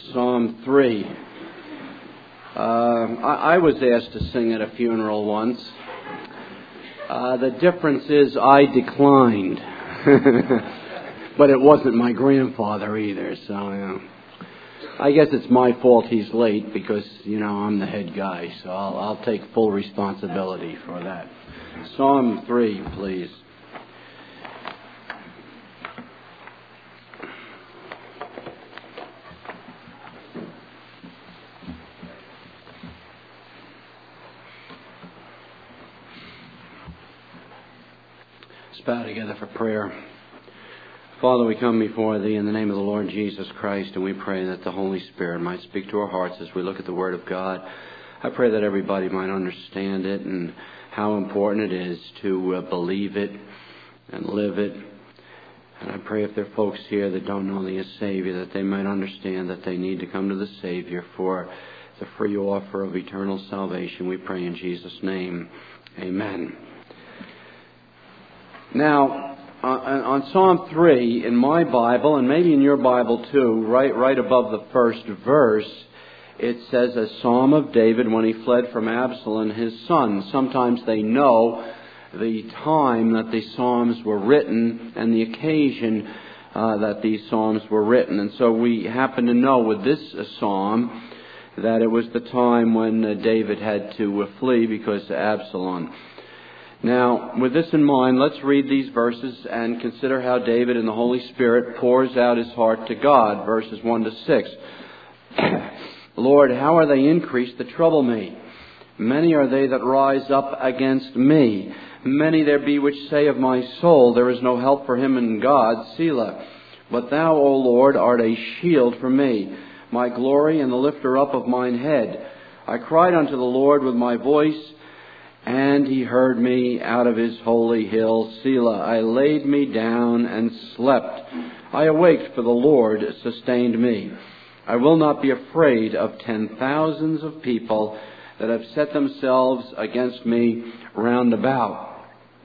Psalm 3. I was asked to sing at a funeral once. The difference is I declined. But it wasn't my grandfather either, so I guess it's my fault he's late because, I'm the head guy, so I'll take full responsibility for that. Psalm 3, please. Let's bow together for prayer. Father, we come before Thee in the name of the Lord Jesus Christ, and we pray that the Holy Spirit might speak to our hearts as we look at the Word of God. I pray that everybody might understand it and how important it is to believe it and live it. And I pray if there are folks here that don't know Thee as Savior, that they might understand that they need to come to the Savior for the free offer of eternal salvation. We pray in Jesus' name. Amen. Now, on Psalm 3 in my Bible, and maybe in your Bible too, right above the first verse, it says a Psalm of David when he fled from Absalom, his son. Sometimes they know the time that the Psalms were written and the occasion that these Psalms were written. And so we happen to know with this Psalm that it was the time when David had to flee because of Absalom. Now, with this in mind, let's read these verses and consider how David in the Holy Spirit pours out his heart to God, verses 1 to 6. Lord, how are they increased that trouble me? Many are they that rise up against me. Many there be which say of my soul, there is no help for him in God, Selah. But Thou, O Lord, art a shield for me, my glory and the lifter up of mine head. I cried unto the Lord with my voice, and He heard me out of His holy hill, Selah. I laid me down and slept. I awaked, for the Lord sustained me. I will not be afraid of 10,000s of people that have set themselves against me round about.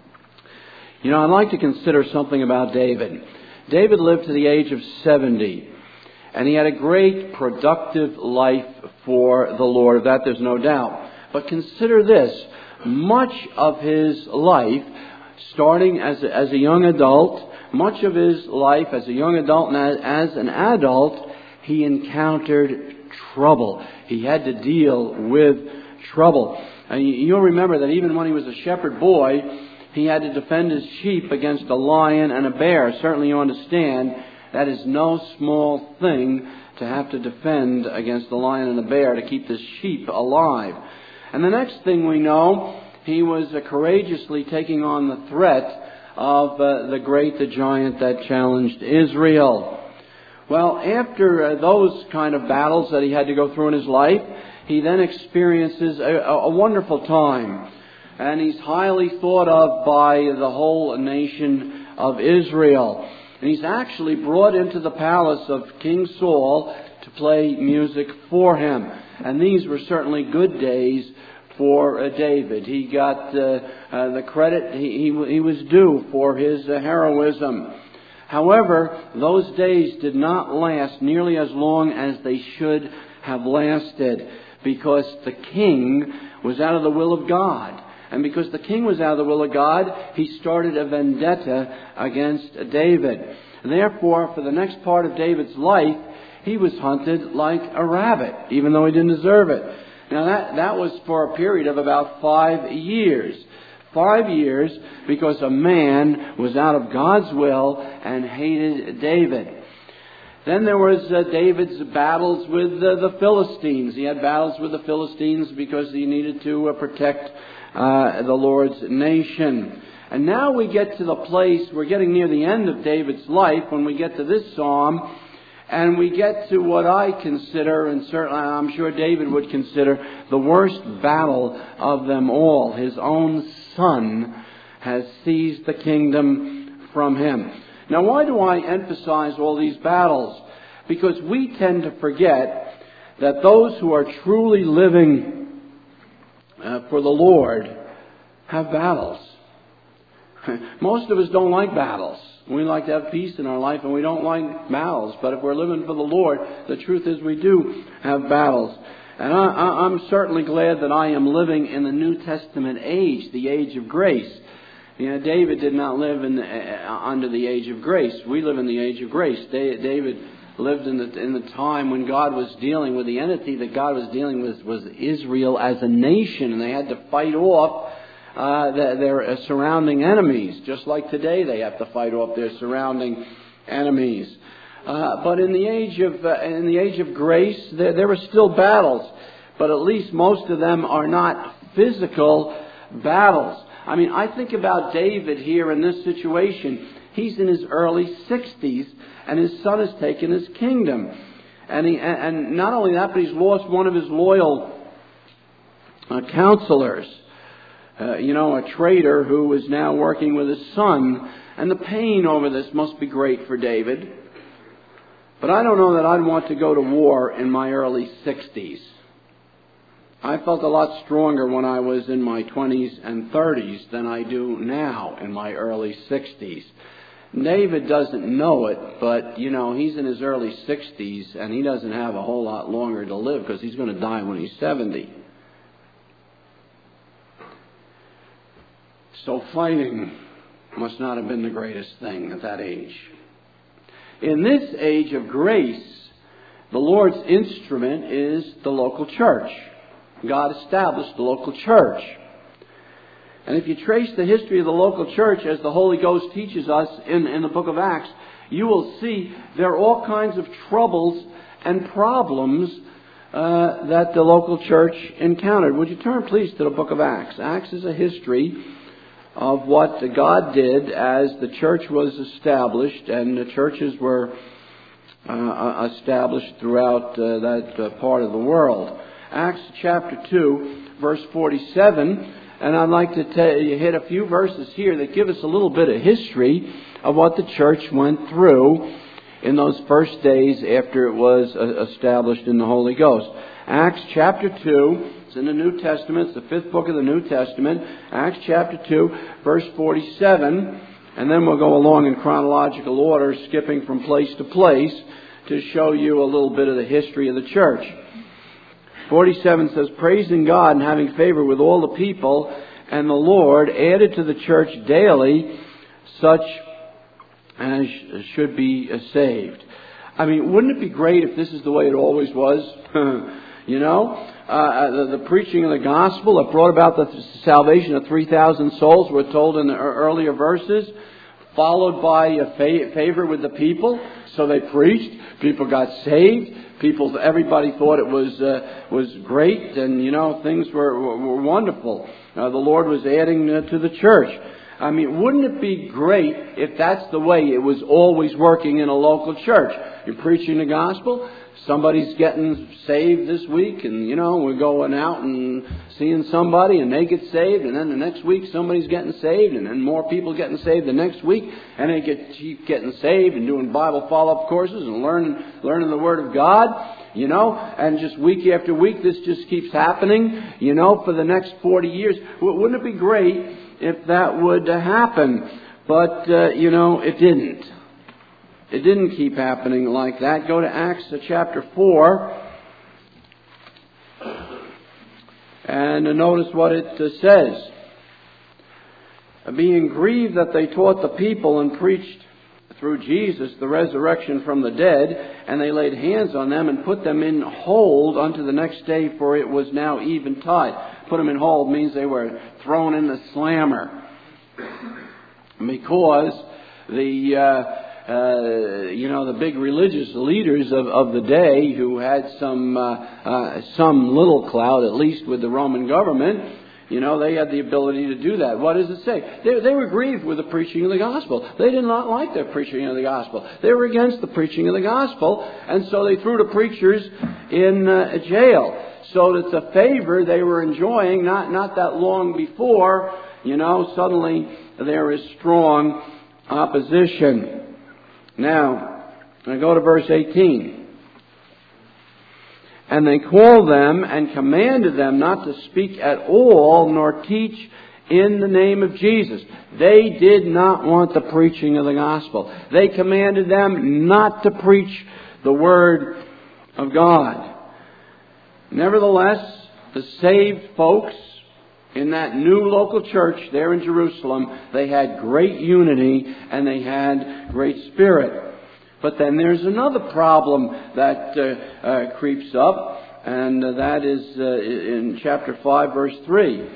I'd like to consider something about David. David lived to the age of 70, and he had a great productive life for the Lord. Of that there's no doubt. But consider this. Much of his life, starting as a young adult, much of his life as a young adult and as an adult, he encountered trouble. He had to deal with trouble. And you'll remember that even when he was a shepherd boy, he had to defend his sheep against a lion and a bear. Certainly you understand that is no small thing to have to defend against a lion and a bear to keep the sheep alive. And the next thing we know, he was courageously taking on the threat of the giant that challenged Israel. Well, after those kind of battles that he had to go through in his life, he then experiences a wonderful time. And he's highly thought of by the whole nation of Israel. And he's actually brought into the palace of King Saul to play music for him. And these were certainly good days for David. He got the credit he was due for his heroism. However, those days did not last nearly as long as they should have lasted, because the king was out of the will of God. And because the king was out of the will of God, he started a vendetta against David. Therefore, for the next part of David's life, he was hunted like a rabbit, even though he didn't deserve it. Now that was for a period of about 5 years. 5 years because a man was out of God's will and hated David. Then there was David's battles with the Philistines. He had battles with the Philistines because he needed to protect the Lord's nation. And now we get to the place, we're getting near the end of David's life when we get to this psalm. And we get to what I consider, and certainly I'm sure David would consider, the worst battle of them all. His own son has seized the kingdom from him. Now, why do I emphasize all these battles? Because we tend to forget that those who are truly living for the Lord have battles. Most of us don't like battles. We like to have peace in our life, and we don't like battles. But if we're living for the Lord, the truth is we do have battles. And I'm certainly glad that I am living in the New Testament age, the age of grace. You know, David did not live under the age of grace. We live in the age of grace. David lived in the time when God was dealing with the entity that God was dealing with was Israel as a nation, and they had to fight off their surrounding enemies, just like today they have to fight off their surrounding enemies. But in the age of grace, there are still battles, but at least most of them are not physical battles. I mean, I think about David here in this situation. He's in his early 60s, and his son has taken his kingdom. And not only that, but he's lost one of his loyal counselors. A traitor who is now working with his son. And the pain over this must be great for David. But I don't know that I'd want to go to war in my early 60s. I felt a lot stronger when I was in my 20s and 30s than I do now in my early 60s. David doesn't know it, but, he's in his early 60s, and he doesn't have a whole lot longer to live because he's going to die when he's 70. So fighting must not have been the greatest thing at that age. In this age of grace, the Lord's instrument is the local church. God established the local church. And if you trace the history of the local church as the Holy Ghost teaches us in the book of Acts, you will see there are all kinds of troubles and problems that the local church encountered. Would you turn please to the book of Acts? Acts is a history of what God did as the church was established, and the churches were established throughout that part of the world. Acts chapter 2, verse 47, and I'd like to hit a few verses here that give us a little bit of history of what the church went through in those first days after it was established in the Holy Ghost. Acts chapter 2, it's in the New Testament, it's the fifth book of the New Testament. Acts chapter 2, verse 47, and then we'll go along in chronological order, skipping from place to place to show you a little bit of the history of the church. 47 says, praising God and having favor with all the people, and the Lord added to the church daily such as should be saved. I mean, wouldn't it be great if this is the way it always was? The preaching of the gospel that brought about the salvation of 3,000 souls, we're told in the earlier verses, followed by a favor with the people. So they preached, people got saved, everybody thought it was great, and things were wonderful. The Lord was adding to the church. I mean, wouldn't it be great if that's the way it was always working in a local church? You're preaching the gospel, somebody's getting saved this week, and we're going out and seeing somebody and they get saved, and then the next week somebody's getting saved, and then more people getting saved the next week, and they keep getting saved and doing Bible follow-up courses and learning the Word of God, and just week after week this just keeps happening, for the next 40 years. Wouldn't it be great if that would happen? But, it didn't. It didn't keep happening like that. Go to Acts chapter 4 and notice what it says. Being grieved that they taught the people and preached through Jesus the resurrection from the dead, and they laid hands on them and put them in hold unto the next day, for it was now eventide. Put them in hold means they were thrown in the slammer. Because the big religious leaders of the day, who had some little clout, at least with the Roman government, they had the ability to do that. What does it say? They were grieved with the preaching of the gospel. They did not like the preaching of the gospel. They were against the preaching of the gospel, and so they threw the preachers in jail. So it's a favor they were enjoying not that long before, suddenly there is strong opposition. Now, I go to verse 18. And they called them and commanded them not to speak at all, nor teach in the name of Jesus. They did not want the preaching of the gospel. They commanded them not to preach the Word of God. Nevertheless, the saved folks in that new local church there in Jerusalem, they had great unity and they had great spirit. But then there's another problem that creeps up, and that is in chapter 5, verse 3.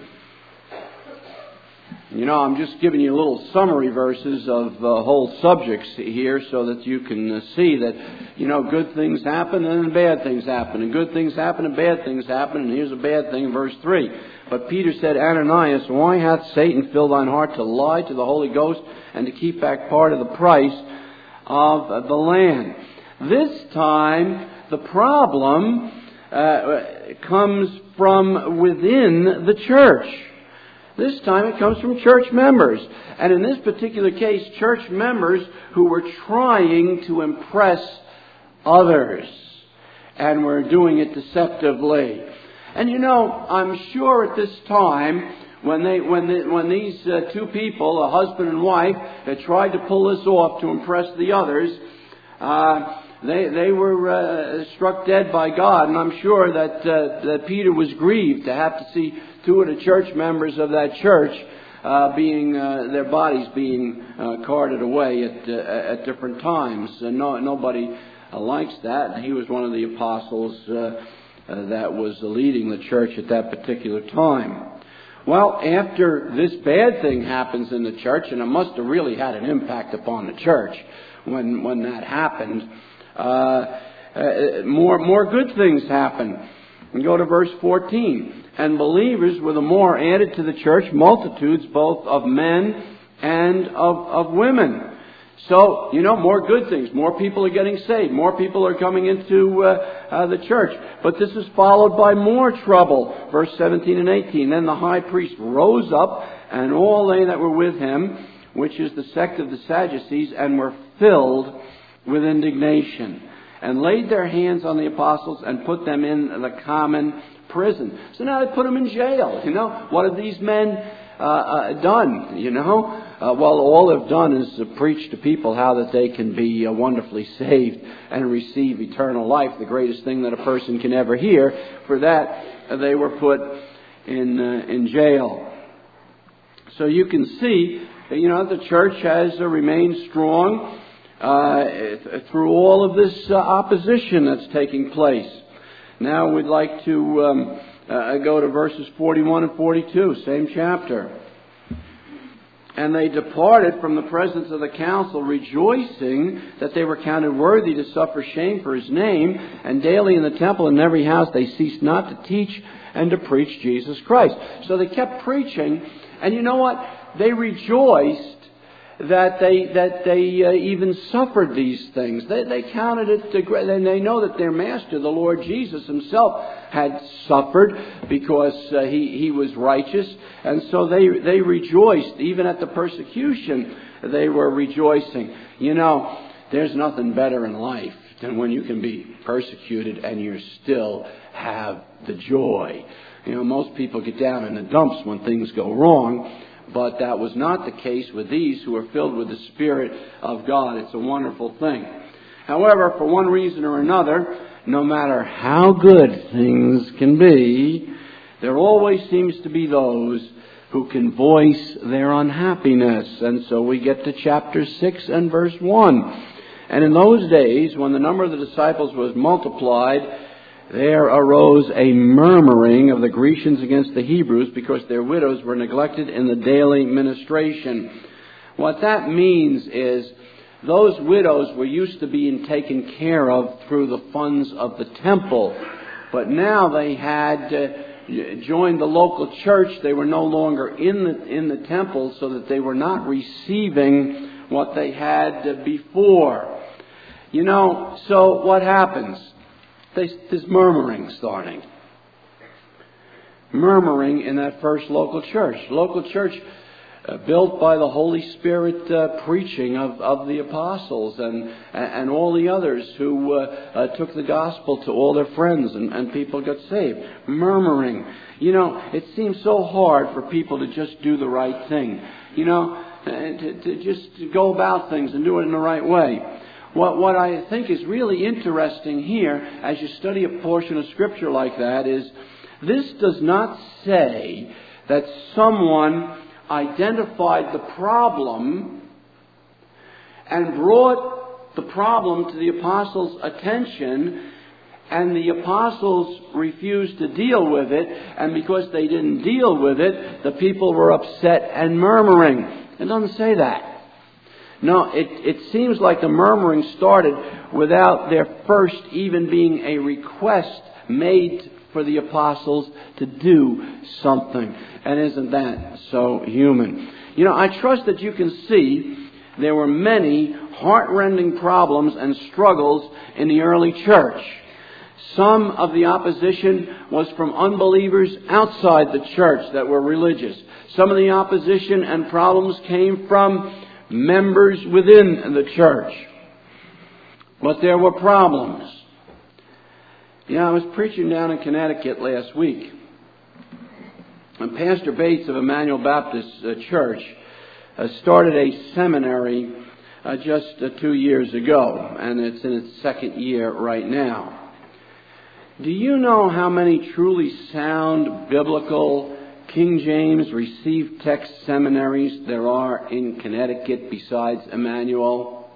You know, I'm just giving you little summary verses of whole subjects here so that you can see that, you know, good things happen and then bad things happen. And good things happen and bad things happen. And here's a bad thing in verse 3. But Peter said, Ananias, why hath Satan filled thine heart to lie to the Holy Ghost and to keep back part of the price of the land? This time, the problem comes from within the church. This time it comes from church members. And in this particular case, church members who were trying to impress others and were doing it deceptively. And you know, I'm sure at this time, when these two people, a husband and wife, had tried to pull this off to impress the others, they were struck dead by God. And I'm sure that Peter was grieved to have to see two of the church members of that church their bodies being carted away at different times. Nobody likes that. And he was one of the apostles that was leading the church at that particular time. Well, after this bad thing happens in the church, and it must have really had an impact upon the church when that happened, more good things happen. And go to verse 14. And believers were the more added to the church, multitudes both of men and of women. So, you know, more good things. More people are getting saved. More people are coming into the church. But this is followed by more trouble. Verse 17 and 18. Then the high priest rose up, and all they that were with him, which is the sect of the Sadducees, and were filled with indignation, and laid their hands on the apostles and put them in the common prison. So now they put them in jail. You know, what have these men done? You know, well, all they've done is preach to people how that they can be wonderfully saved and receive eternal life, the greatest thing that a person can ever hear. For that, they were put in jail. So you can see, you know, the church has remained strong through all of this opposition that's taking place. Now we'd like to go to verses 41 and 42, same chapter. And they departed from the presence of the council, rejoicing that they were counted worthy to suffer shame for his name. And daily in the temple and in every house they ceased not to teach and to preach Jesus Christ. So they kept preaching, and you know what? They rejoiced that they even suffered these things. They counted it and they know that their master, the Lord Jesus himself, had suffered because he was righteous, and so they rejoiced. Even at the persecution, they were rejoicing. You know, there's nothing better in life than when you can be persecuted and you still have the joy. You know, most people get down in the dumps when things go wrong. But that was not the case with these who were filled with the Spirit of God. It's a wonderful thing. However, for one reason or another, no matter how good things can be, there always seems to be those who can voice their unhappiness. And so we get to chapter 6 and verse 1. And in those days, when the number of the disciples was multiplied, there arose a murmuring of the Grecians against the Hebrews because their widows were neglected in the daily ministration. What that means is those widows were used to being taken care of through the funds of the temple. But now they had joined the local church. They were no longer in the temple, so that they were not receiving what they had before. You know, so what happens? There's murmuring starting. Murmuring in that first local church. Local church built by the Holy Spirit preaching of the apostles and all the others who took the gospel to all their friends and people got saved. Murmuring. It seems so hard for people to just do the right thing. To just go about things and do it in the right way. What I think is really interesting here, as you study a portion of Scripture like that, is this does not say that someone identified the problem and brought the problem to the apostles' attention, and the apostles refused to deal with it, and because they didn't deal with it, the people were upset and murmuring. It doesn't say that. No, it seems like the murmuring started without there first even being a request made for the apostles to do something. And isn't that so human? I trust that you can see there were many heart-rending problems and struggles in the early church. Some of the opposition was from unbelievers outside the church that were religious. Some of the opposition and problems came from members within the church. But there were problems. I was preaching down in Connecticut last week. And Pastor Bates of Emmanuel Baptist Church started a seminary just 2 years ago. And it's in its second year right now. Do you know how many truly sound biblical King James received text seminaries there are in Connecticut besides Emmanuel?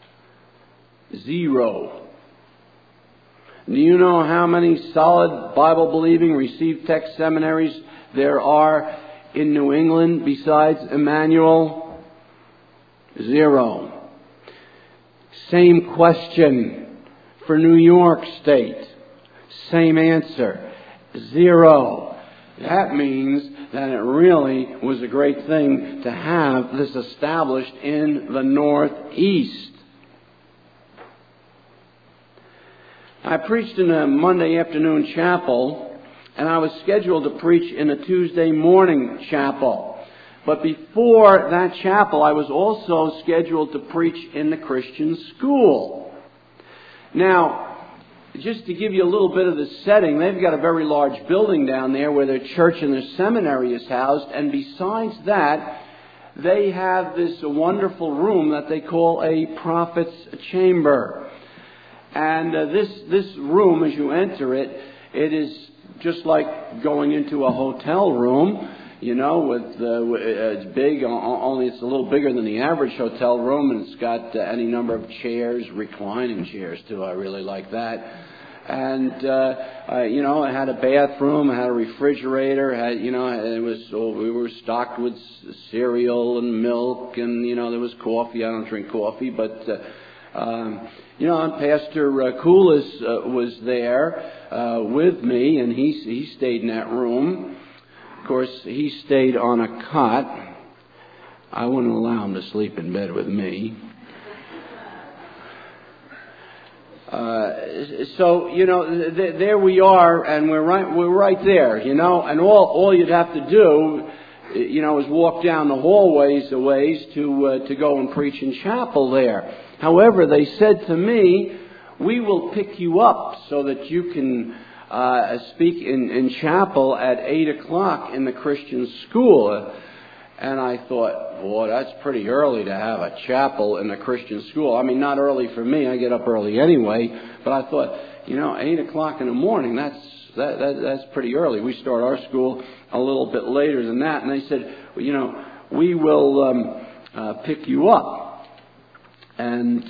0. Do you know how many solid Bible-believing received text seminaries there are in New England besides Emmanuel? 0. Same question for New York State. Same answer. 0. That means that it really was a great thing to have this established in the Northeast. I preached in a Monday afternoon chapel, and I was scheduled to preach in a Tuesday morning chapel. But before that chapel, I was also scheduled to preach in the Christian school. Now, just to give you a little bit of the setting, they've got a very large building down there where their church and their seminary is housed. And besides that, they have this wonderful room that they call a prophet's chamber. And this room, as you enter it, it is just like going into a hotel room. It's big, only it's a little bigger than the average hotel room, and it's got any number of chairs, reclining chairs too. I really like that. And it had a bathroom, it had a refrigerator, we were stocked with cereal and milk, and there was coffee. I don't drink coffee, but and Pastor Koulis was there with me, and he stayed in that room. Of course, he stayed on a cot. I wouldn't allow him to sleep in bed with me. There we are, and we're right there, and all you'd have to do, is walk down the hallways a ways to go and preach in chapel there. However, they said to me, we will pick you up so that you can speak in chapel at 8 o'clock in the Christian school. And I thought, boy, that's pretty early to have a chapel in a Christian school. I mean, not early for me. I get up early anyway. But I thought, 8 o'clock in the morning, that's pretty early. We start our school a little bit later than that. And they said, we will pick you up. And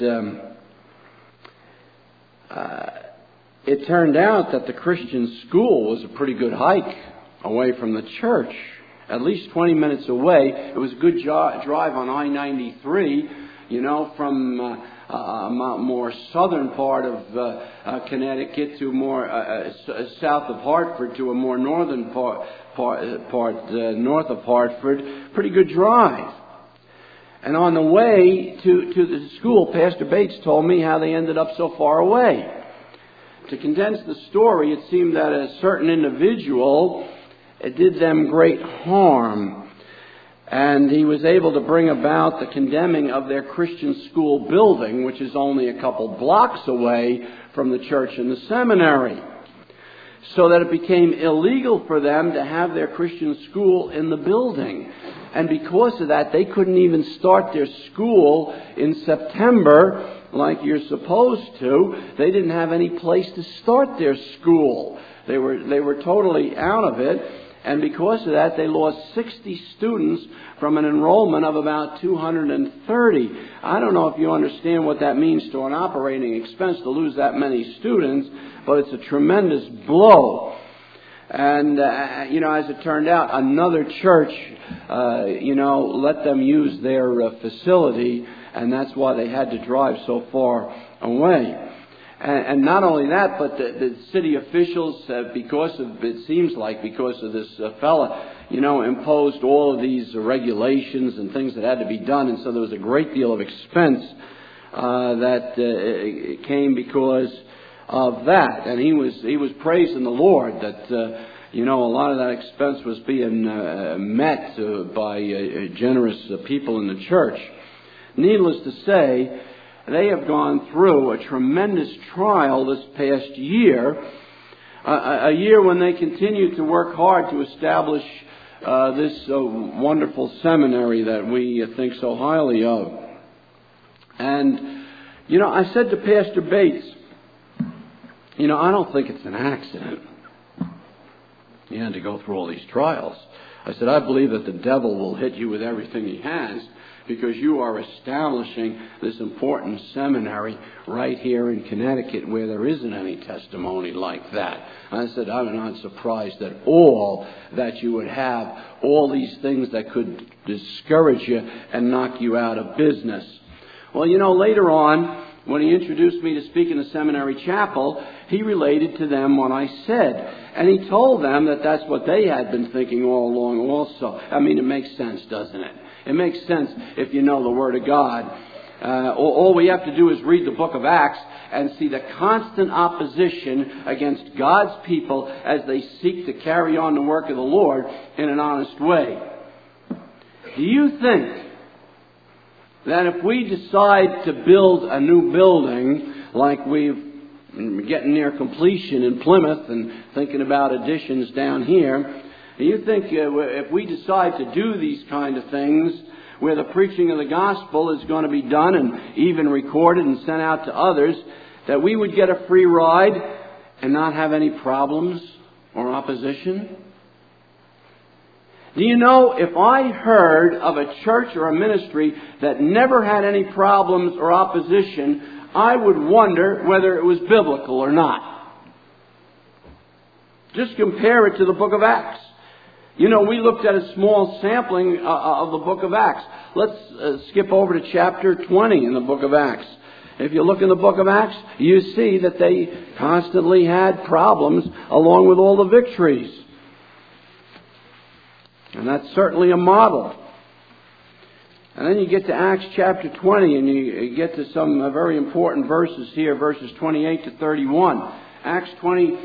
it turned out that the Christian school was a pretty good hike away from the church. At least 20 minutes away. It was a good drive on I-93, from a more southern part of Connecticut to more south of Hartford to a more northern part north of Hartford. Pretty good drive. And on the way to the school, Pastor Bates told me how they ended up so far away. To condense the story, it seemed that a certain individual, it did them great harm. And he was able to bring about the condemning of their Christian school building, which is only a couple blocks away from the church and the seminary, so that it became illegal for them to have their Christian school in the building. And because of that, they couldn't even start their school in September like you're supposed to. They didn't have any place to start their school. They were totally out of it. And because of that, they lost 60 students from an enrollment of about 230. I don't know if you understand what that means to an operating expense to lose that many students, but it's a tremendous blow. And, as it turned out, another church, let them use their facility, and that's why they had to drive so far away. And not only that, but the city officials, because of this fella, imposed all of these regulations and things that had to be done, and so there was a great deal of expense that came because of that. And he was praising the Lord that a lot of that expense was being met by generous people in the church. Needless to say, they have gone through a tremendous trial this past year, a year when they continued to work hard to establish this wonderful seminary that we think so highly of. And, I said to Pastor Bates, I don't think it's an accident. He had to go through all these trials. I said, I believe that the devil will hit you with everything he has, because you are establishing this important seminary right here in Connecticut where there isn't any testimony like that. I said, I'm not surprised at all that you would have all these things that could discourage you and knock you out of business. Well, later on, when he introduced me to speak in the seminary chapel, he related to them what I said. And he told them that that's what they had been thinking all along also. I mean, it makes sense, doesn't it? It makes sense if you know the Word of God. All we have to do is read the book of Acts and see the constant opposition against God's people as they seek to carry on the work of the Lord in an honest way. Do you think that if we decide to build a new building like we've getting near completion in Plymouth and thinking about additions down here, do you think if we decide to do these kind of things where the preaching of the gospel is going to be done and even recorded and sent out to others, that we would get a free ride and not have any problems or opposition? Do you know, if I heard of a church or a ministry that never had any problems or opposition, I would wonder whether it was biblical or not. Just compare it to the book of Acts. We looked at a small sampling of the book of Acts. Let's skip over to chapter 20 in the book of Acts. If you look in the book of Acts, you see that they constantly had problems along with all the victories. And that's certainly a model. And then you get to Acts chapter 20 and you get to some very important verses here, verses 28 to 31. Acts 20,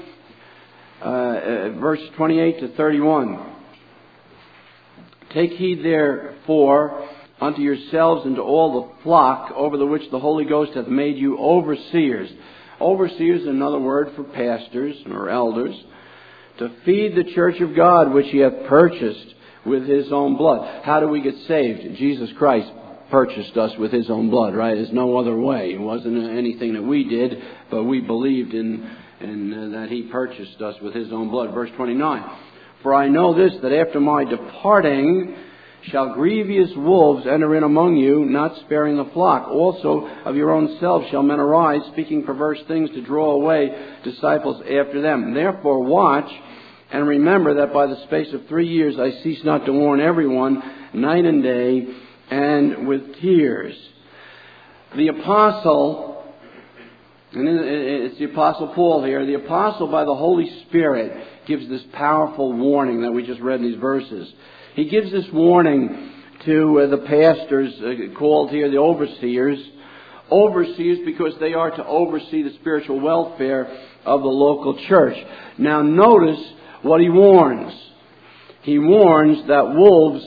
verse 28 to 31. Take heed therefore unto yourselves and to all the flock over the which the Holy Ghost hath made you overseers. Overseers is another word for pastors or elders. To feed the church of God which he hath purchased with his own blood. How do we get saved? Jesus Christ purchased us with his own blood, right? There's no other way. It wasn't anything that we did, but we believed in that he purchased us with his own blood. Verse 29. For I know this, that after my departing shall grievous wolves enter in among you, not sparing the flock. Also of your own selves shall men arise, speaking perverse things to draw away disciples after them. Therefore watch, and remember that by the space of 3 years I cease not to warn everyone, night and day, and with tears. The apostle, and it's the Apostle Paul here, the apostle by the Holy Spirit gives this powerful warning that we just read in these verses. He gives this warning to the pastors called here the overseers. Overseers because they are to oversee the spiritual welfare of the local church. Now notice what he warns. He warns that wolves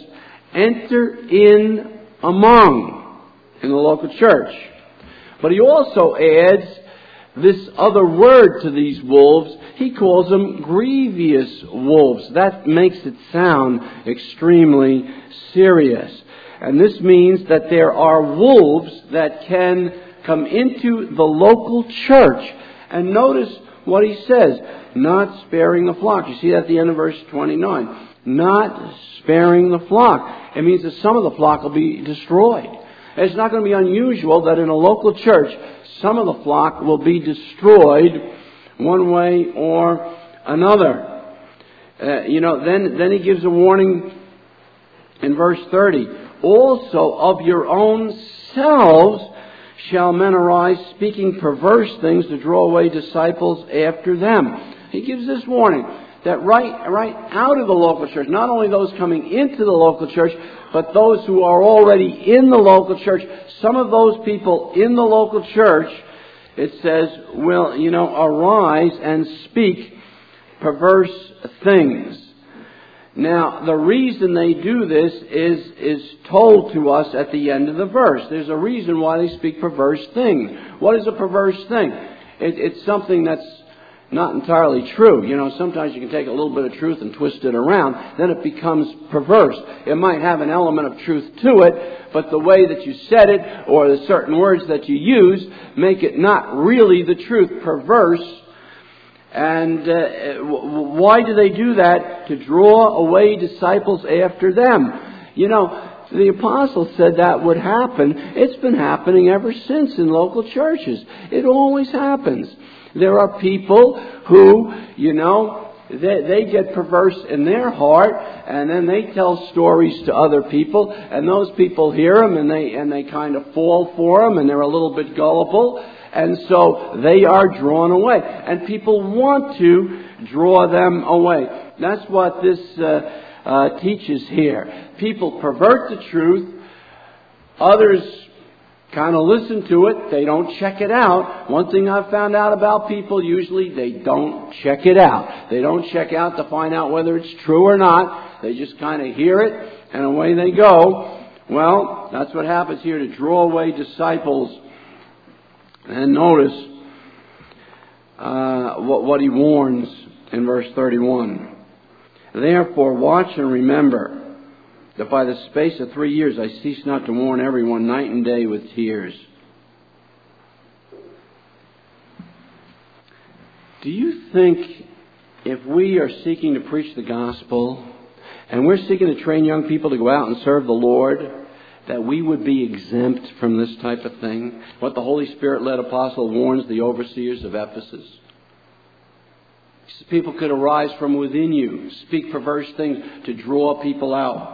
enter in among in the local church. But he also adds this other word to these wolves. He calls them grievous wolves. That makes it sound extremely serious. And this means that there are wolves that can come into the local church. And notice what he says, not sparing the flock. You see that at the end of verse 29. Not sparing the flock. It means that some of the flock will be destroyed. It's not going to be unusual that in a local church, some of the flock will be destroyed one way or another. Then he gives a warning in verse 30. Also of your own selves shall men arise, speaking perverse things to draw away disciples after them. He gives this warning that right out of the local church, not only those coming into the local church, but those who are already in the local church, some of those people in the local church, it says, will, arise and speak perverse things. Now, the reason they do this is told to us at the end of the verse. There's a reason why they speak perverse things. What is a perverse thing? It's something that's not entirely true. Sometimes you can take a little bit of truth and twist it around. Then it becomes perverse. It might have an element of truth to it, but the way that you said it or the certain words that you use make it not really the truth, perverse. And why do they do that? To draw away disciples after them. The apostle said that would happen. It's been happening ever since in local churches. It always happens. There are people who, they get perverse in their heart, and then they tell stories to other people, and those people hear them, and they kind of fall for them, and they're a little bit gullible, and so they are drawn away. And people want to draw them away. That's what this teaches here. People pervert the truth. Others kind of listen to it. They don't check it out. One thing I've found out about people, usually they don't check it out. They don't check out to find out whether it's true or not. They just kind of hear it, and away they go. Well, that's what happens here to draw away disciples. And notice what he warns in verse 31. Therefore, watch and remember that by the space of 3 years I cease not to warn everyone night and day with tears. Do you think if we are seeking to preach the gospel and we're seeking to train young people to go out and serve the Lord, that we would be exempt from this type of thing? What the Holy Spirit-led apostle warns the overseers of Ephesus. He says people could arise from within you, speak perverse things to draw people out.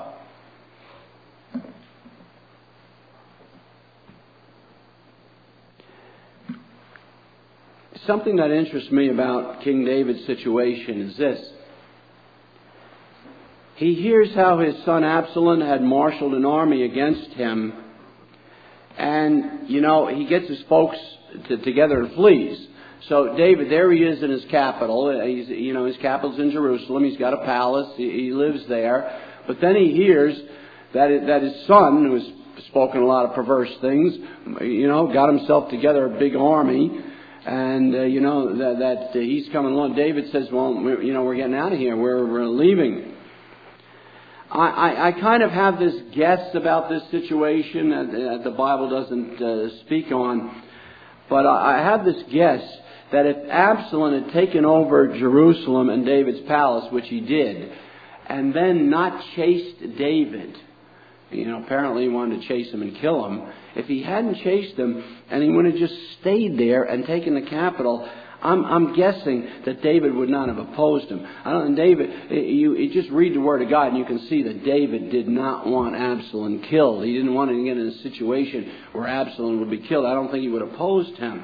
Something that interests me about King David's situation is this. He hears how his son Absalom had marshaled an army against him. And, he gets his folks together and flees. So David, there he is in his capital. His capital's in Jerusalem. He's got a palace. He lives there. But then he hears that his son, who has spoken a lot of perverse things, got himself together a big army. And, that he's coming along. David says, well, we're getting out of here. We're leaving. I kind of have this guess about this situation that the Bible doesn't speak on. But I have this guess that if Absalom had taken over Jerusalem and David's palace, which he did, and then not chased David, apparently he wanted to chase him and kill him. If he hadn't chased him and he would have just stayed there and taken the capital, I'm guessing that David would not have opposed him. You just read the Word of God and you can see that David did not want Absalom killed. He didn't want to get in a situation where Absalom would be killed. I don't think he would have opposed him.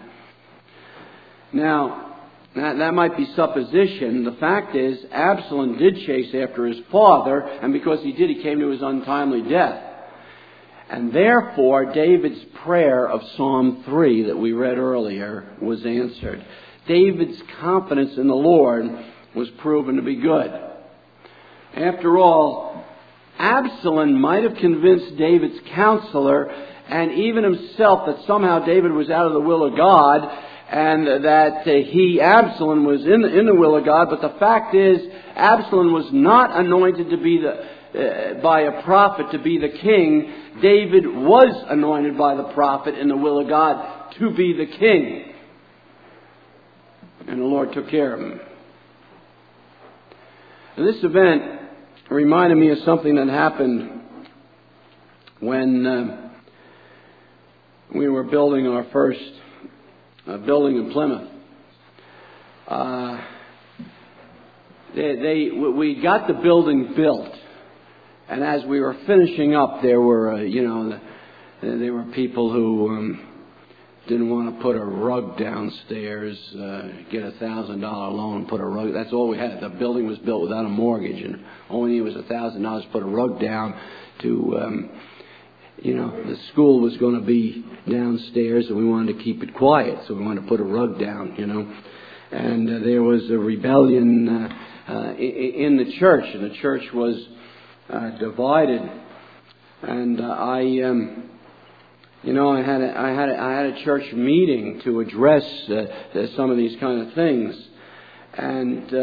Now, that might be supposition. The fact is, Absalom did chase after his father, and because he did, he came to his untimely death. And therefore, David's prayer of Psalm 3 that we read earlier was answered. David's confidence in the Lord was proven to be good. After all, Absalom might have convinced David's counselor and even himself that somehow David was out of the will of God and that Absalom was in the will of God. But the fact is, Absalom was not anointed to be by a prophet to be the king. David was anointed by the prophet in the will of God to be the king. And the Lord took care of him. And this event reminded me of something that happened when we were building our first building in Plymouth. We got the building built, and as we were finishing up, there were there were people who didn't want to put a rug downstairs, get $1,000 loan, put a rug. That's all we had. The building was built without a mortgage, and all we needed was $1,000 to put a rug down to, the school was going to be downstairs, and we wanted to keep it quiet, so we wanted to put a rug down, And there was a rebellion in the church, and the church was divided. And I had a church meeting to address some of these kind of things, and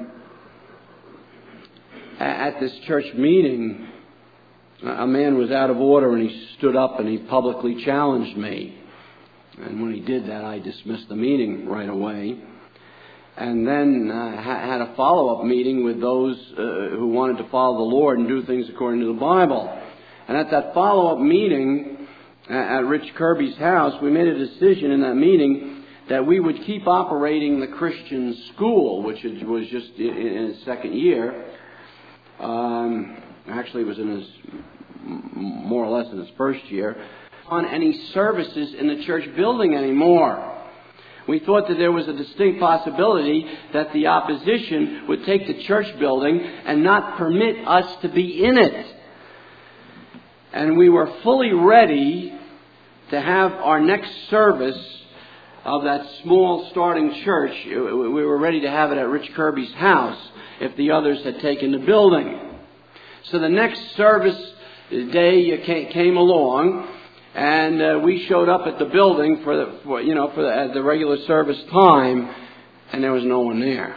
at this church meeting, a man was out of order, and he stood up and he publicly challenged me. And when he did that, I dismissed the meeting right away, and then had a follow-up meeting with those who wanted to follow the Lord and do things according to the Bible. And at that follow-up meeting at Rich Kirby's house, we made a decision in that meeting that we would keep operating the Christian school, which was just in its second year. Actually, it was more or less in his first year. On any services in the church building anymore. We thought that there was a distinct possibility that the opposition would take the church building and not permit us to be in it. And we were fully ready to have our next service of that small starting church. We were ready to have it at Rich Kirby's house if the others had taken the building. So the next service day came along, and we showed up at the building at the regular service time, and there was no one there.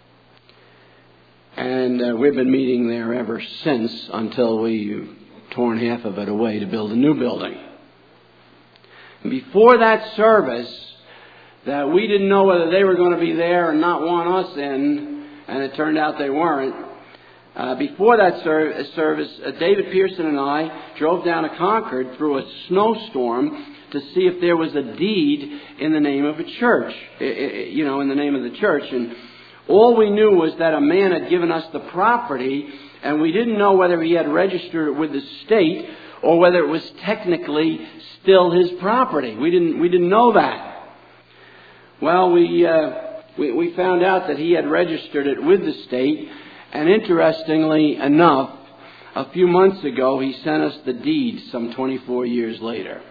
And we've been meeting there ever since until we torn half of it away to build a new building. Before that service, that we didn't know whether they were going to be there and not want us in, and it turned out they weren't. Before that service, David Pearson and I drove down to Concord through a snowstorm to see if there was a deed in the name of a church, in the name of the church. And all we knew was that a man had given us the property, and we didn't know whether he had registered it with the state or whether it was technically still his property. We didn't know that. Well, we found out that he had registered it with the state. And interestingly enough, a few months ago, he sent us the deed some 24 years later.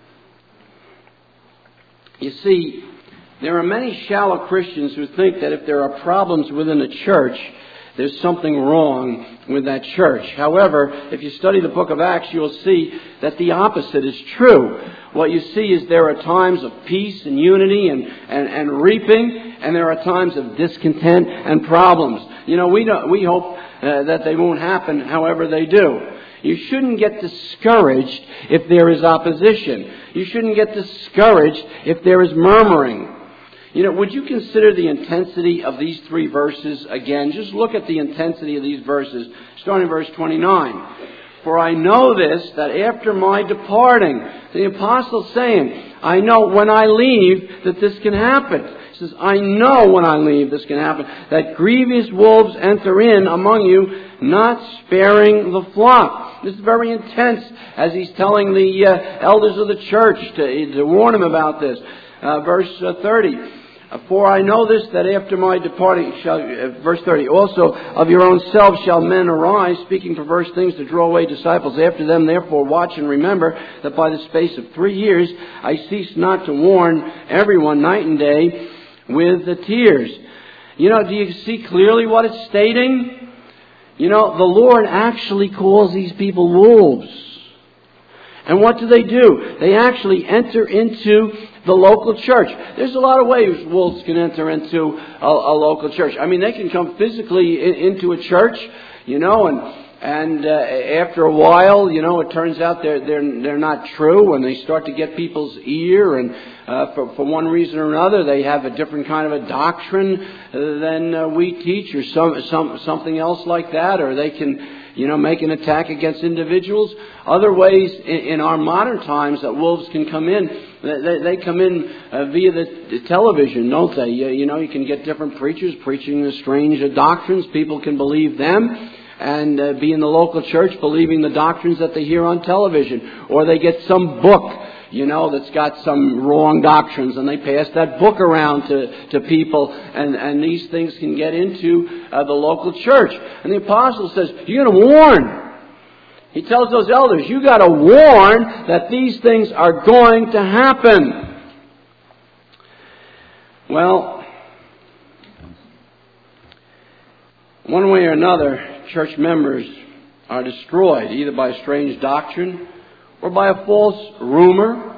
You see, there are many shallow Christians who think that if there are problems within a church, there's something wrong with that church. However, if you study the book of Acts, you'll see that the opposite is true. What you see is there are times of peace and unity and reaping, and there are times of discontent and problems. We hope that they won't happen, however they do. You shouldn't get discouraged if there is opposition. You shouldn't get discouraged if there is murmuring. Would you consider the intensity of these three verses again? Just look at the intensity of these verses, starting in verse 29. For I know this, that after my departing, the apostle's saying, I know when I leave that this can happen. He says, I know when I leave this can happen, that grievous wolves enter in among you, not sparing the flock. This is very intense as he's telling the elders of the church to warn them about this. Verse 30. For I know this, that after my departing verse 30, also of your own selves shall men arise, speaking perverse things to draw away disciples after them. Therefore watch and remember that by the space of 3 years I cease not to warn everyone night and day with the tears. Do you see clearly what it's stating? You know, the Lord actually calls these people wolves. And what do? They actually enter into the local church. There's a lot of ways wolves can enter into a local church. I mean, they can come physically into a church, you know, and after a while, you know, it turns out they're not true, and they start to get people's ear, and for one reason or another, they have a different kind of a doctrine than we teach, or something else like that, or they can, you know, make an attack against individuals. Other ways in our modern times that wolves can come in, they come in via the television, don't they? You know, you can get different preachers preaching the strange doctrines. People can believe them and be in the local church believing the doctrines that they hear on television. Or they get some book, you know, that's got some wrong doctrines, and they pass that book around to people, and these things can get into the local church. And the apostle says, you're going to warn. He tells those elders, you got to warn that these things are going to happen. Well, one way or another, church members are destroyed, either by strange doctrine or by a false rumor,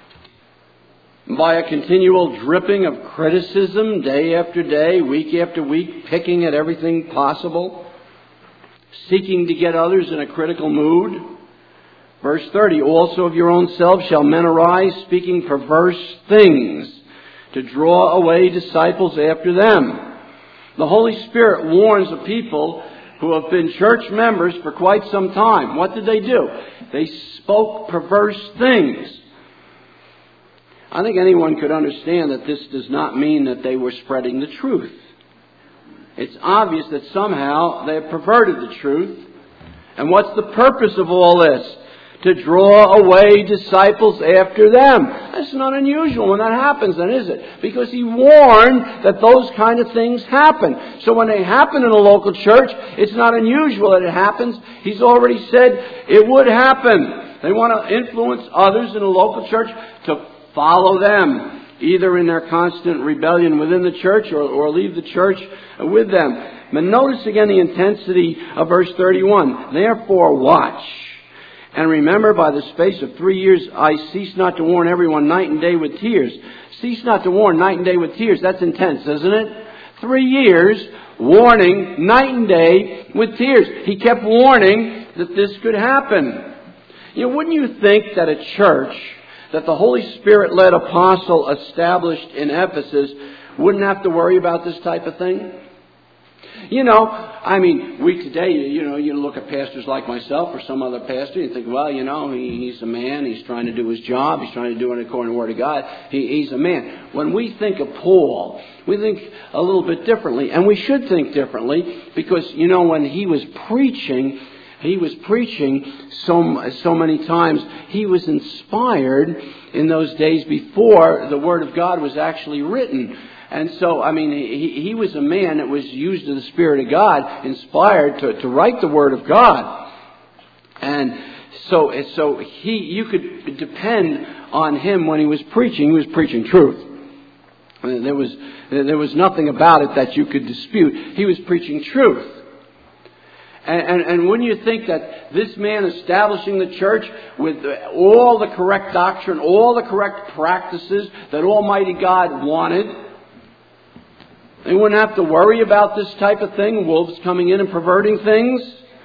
by a continual dripping of criticism day after day, week after week, picking at everything possible, seeking to get others in a critical mood. Verse 30, also of your own selves shall men arise, speaking perverse things, to draw away disciples after them. The Holy Spirit warns the people who have been church members for quite some time. What did they do? They spoke perverse things. I think anyone could understand that this does not mean that they were spreading the truth. It's obvious that somehow they have perverted the truth. And what's the purpose of all this? To draw away disciples after them. That's not unusual when that happens, then, is it? Because he warned that those kind of things happen. So when they happen in a local church, it's not unusual that it happens. He's already said it would happen. They want to influence others in a local church to follow them, either in their constant rebellion within the church or leave the church with them. But notice again the intensity of verse 31. Therefore watch. And remember, by the space of 3 years, I cease not to warn everyone night and day with tears. Cease not to warn night and day with tears. That's intense, isn't it? 3 years warning night and day with tears. He kept warning that this could happen. You know, wouldn't you think that a church that the Holy Spirit-led apostle established in Ephesus wouldn't have to worry about this type of thing? You know, I mean, we today, you look at pastors like myself or some other pastor, and you think, well, you know, he's a man, he's trying to do his job, he's trying to do it according to the Word of God, he's a man. When we think of Paul, we think a little bit differently, and we should think differently, because, you know, when he was preaching so many times. He was inspired in those days before the Word of God was actually written. And so, I mean, he was a man that was used of the Spirit of God, inspired to write the Word of God. And so you could depend on him when he was preaching. He was preaching truth. There was nothing about it that you could dispute. He was preaching truth. And wouldn't you think that this man establishing the church with all the correct doctrine, all the correct practices that Almighty God wanted, they wouldn't have to worry about this type of thing, wolves coming in and perverting things?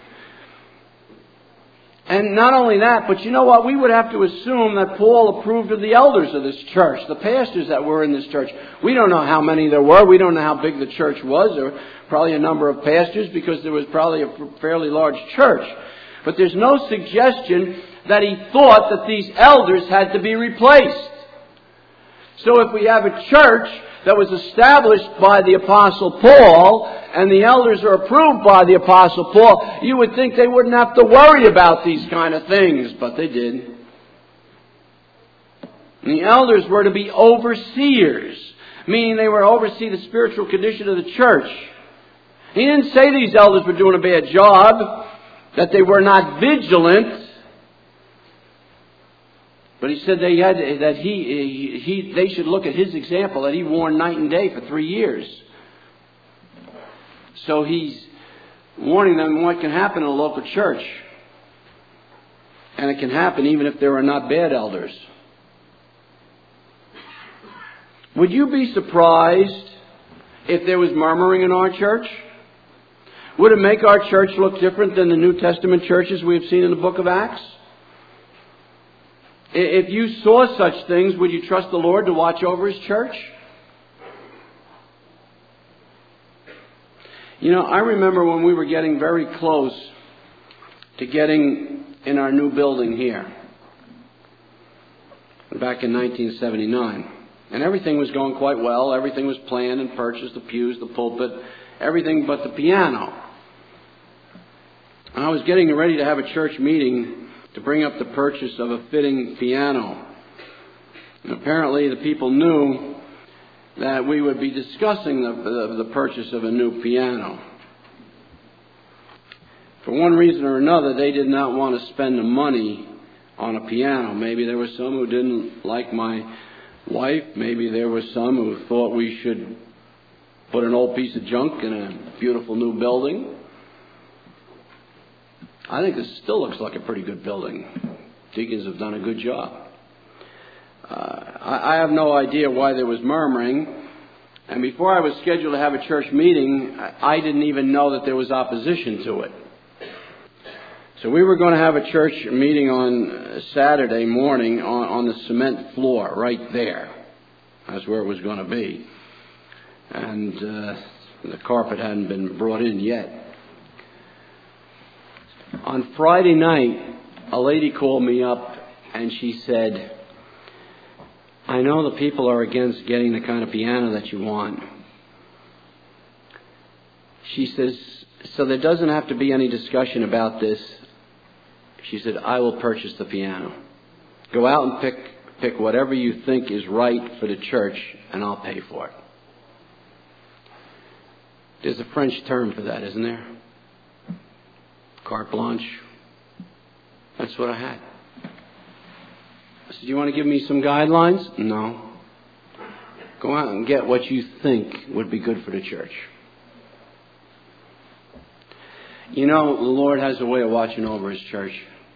And not only that, but you know what? We would have to assume that Paul approved of the elders of this church, the pastors that were in this church. We don't know how many there were. We don't know how big the church was. There were probably a number of pastors because there was probably a fairly large church. But there's no suggestion that he thought that these elders had to be replaced. So if we have a church that was established by the Apostle Paul, and the elders are approved by the Apostle Paul, you would think they wouldn't have to worry about these kind of things, but they did. And the elders were to be overseers, meaning they were to oversee the spiritual condition of the church. He didn't say these elders were doing a bad job, that they were not vigilant. But he said they should look at his example, that he warned night and day for 3 years. So he's warning them what can happen in a local church. And it can happen even if there are not bad elders. Would you be surprised if there was murmuring in our church? Would it make our church look different than the New Testament churches we have seen in the book of Acts? If you saw such things, would you trust the Lord to watch over His church? You know, I remember when we were getting very close to getting in our new building here, back in 1979. And everything was going quite well. Everything was planned and purchased, the pews, the pulpit, everything but the piano. And I was getting ready to have a church meeting to bring up the purchase of a fitting piano. And apparently the people knew that we would be discussing the purchase of a new piano. For one reason or another, they did not want to spend the money on a piano. Maybe there were some who didn't like my wife. Maybe there were some who thought we should put an old piece of junk in a beautiful new building. I think this still looks like a pretty good building. Deacons have done a good job. I have no idea why there was murmuring. And before I was scheduled to have a church meeting, I didn't even know that there was opposition to it. So we were going to have a church meeting on Saturday morning on the cement floor right there. That's where it was going to be. And the carpet hadn't been brought in yet. On Friday night, a lady called me up and she said, I know the people are against getting the kind of piano that you want. She says, so there doesn't have to be any discussion about this. She said, I will purchase the piano. Go out and pick whatever you think is right for the church, and I'll pay for it. There's a French term for that, isn't there? Carte blanche. That's what I had. I said, you want to give me some guidelines? No. Go out and get what you think would be good for the church. You know, the Lord has a way of watching over His church.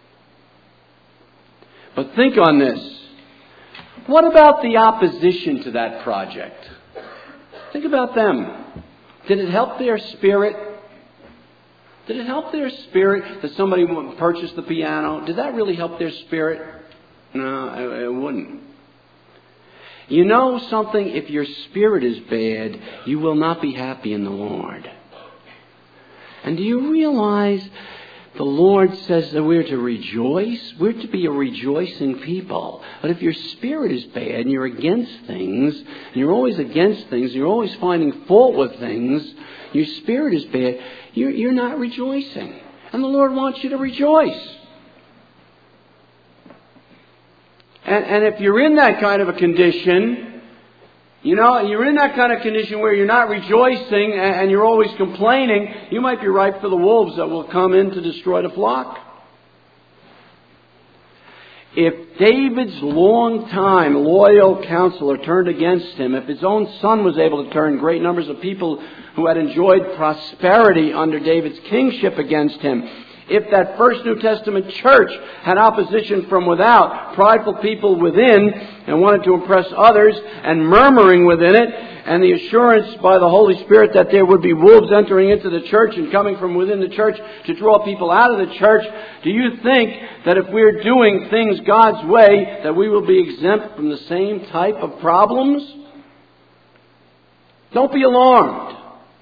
But think on this. What about the opposition to that project? Think about them. Did it help their spirit? Did it help their spirit that somebody purchased the piano? Did that really help their spirit? No, it wouldn't. You know something? If your spirit is bad, you will not be happy in the Lord. And do you realize the Lord says that we're to rejoice? We're to be a rejoicing people. But if your spirit is bad and you're against things, and you're always against things, and you're always finding fault with things, your spirit is bad, you're not rejoicing. And the Lord wants you to rejoice. And if you're in that kind of a condition, you know, you're in that kind of condition where you're not rejoicing and you're always complaining, you might be ripe for the wolves that will come in to destroy the flock. If David's long-time loyal counselor turned against him, if his own son was able to turn great numbers of people who had enjoyed prosperity under David's kingship against him, if that first New Testament church had opposition from without, prideful people within, and wanted to impress others, and murmuring within it, and the assurance by the Holy Spirit that there would be wolves entering into the church and coming from within the church to draw people out of the church, do you think that if we're doing things God's way, that we will be exempt from the same type of problems? Don't be alarmed.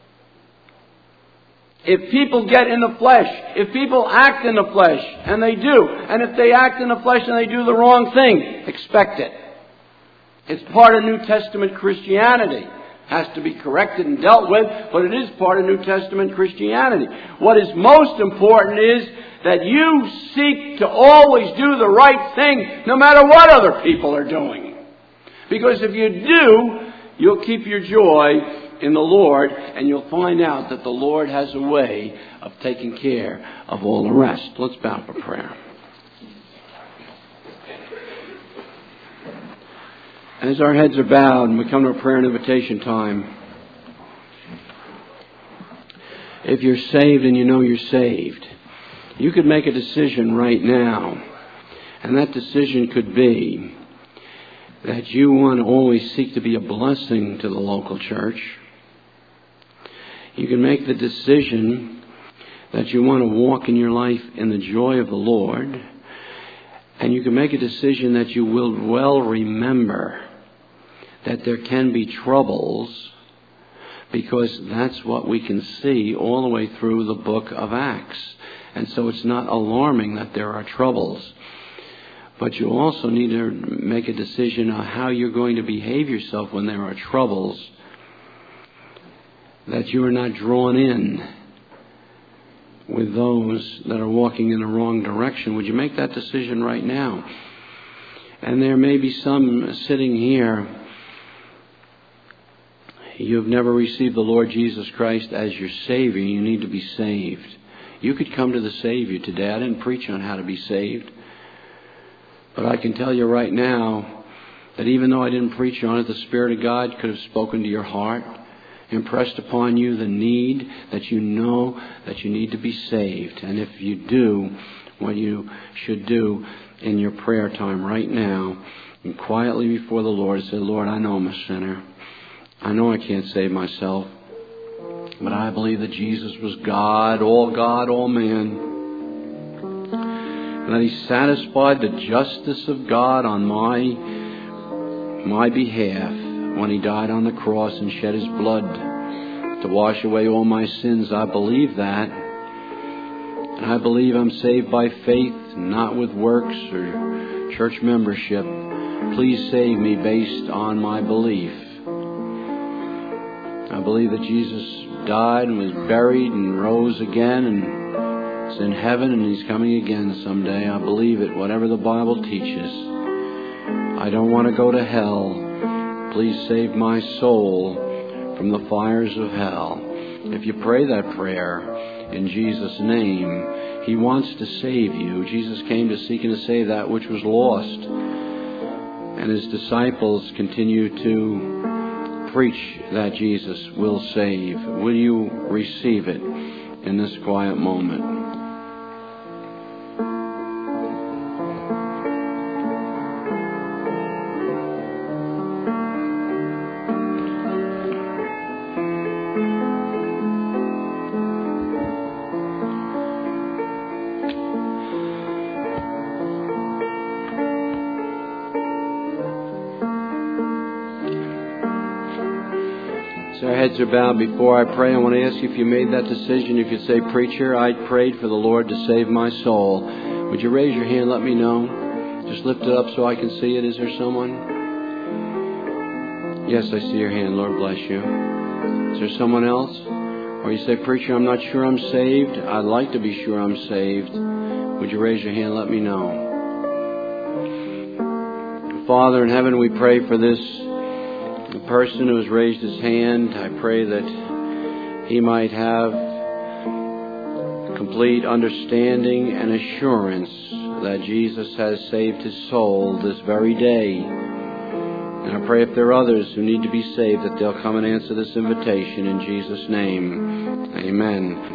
If people get in the flesh, if people act in the flesh, and they do, and if they act in the flesh and they do the wrong thing, expect it. It's part of New Testament Christianity. It has to be corrected and dealt with, but it is part of New Testament Christianity. What is most important is that you seek to always do the right thing, no matter what other people are doing. Because if you do, you'll keep your joy in the Lord, and you'll find out that the Lord has a way of taking care of all the rest. Let's bow for prayer. As our heads are bowed and we come to a prayer and invitation time, if you're saved and you know you're saved, you could make a decision right now. And that decision could be that you want to always seek to be a blessing to the local church. You can make the decision that you want to walk in your life in the joy of the Lord. And you can make a decision that you will well remember that there can be troubles, because that's what we can see all the way through the book of Acts. And so it's not alarming that there are troubles. But you also need to make a decision on how you're going to behave yourself when there are troubles, that you are not drawn in with those that are walking in the wrong direction. Would you make that decision right now? And there may be some sitting here, you've never received the Lord Jesus Christ as your Savior. You need to be saved. You could come to the Savior today. I didn't preach on how to be saved. But I can tell you right now that even though I didn't preach on it, the Spirit of God could have spoken to your heart, impressed upon you the need that you know that you need to be saved. And if you do, what you should do in your prayer time right now, and quietly before the Lord, say, Lord, I know I'm a sinner. I know I can't save myself. But I believe that Jesus was God, all man. And that He satisfied the justice of God on my behalf when He died on the cross and shed His blood to wash away all my sins. I believe that. And I believe I'm saved by faith, not with works or church membership. Please save me based on my belief. I believe that Jesus died and was buried and rose again and is in heaven and He's coming again someday. I believe it, whatever the Bible teaches. I don't want to go to hell. Please save my soul from the fires of hell. If you pray that prayer in Jesus' name, He wants to save you. Jesus came to seek and to save that which was lost. And His disciples continue to preach that Jesus will save. Will you receive it in this quiet moment? Our heads are bowed. Before I pray, I want to ask you, if you made that decision, if you say, Preacher, I prayed for the Lord to save my soul, would you raise your hand? Let me know. Just lift it up so I can see it. Is there someone? Yes, I see your hand. Lord bless you. Is there someone else? Or you say, Preacher, I'm not sure I'm saved. I'd like to be sure I'm saved. Would you raise your hand? Let me know. Father in heaven, we pray for this person who has raised his hand. I pray that he might have complete understanding and assurance that Jesus has saved his soul this very day. And I pray if there are others who need to be saved, that they'll come and answer this invitation in Jesus' name. Amen.